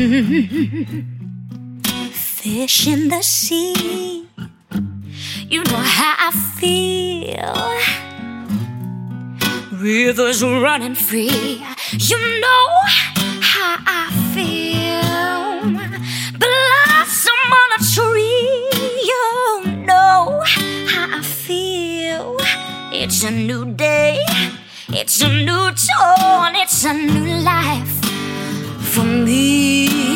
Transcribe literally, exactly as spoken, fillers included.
Fish in the sea, you know how I feel. Rivers running free, you know how I feel. Blossom on a tree, you know how I feel. It's a new day, it's a new dawn, it's a new life for me.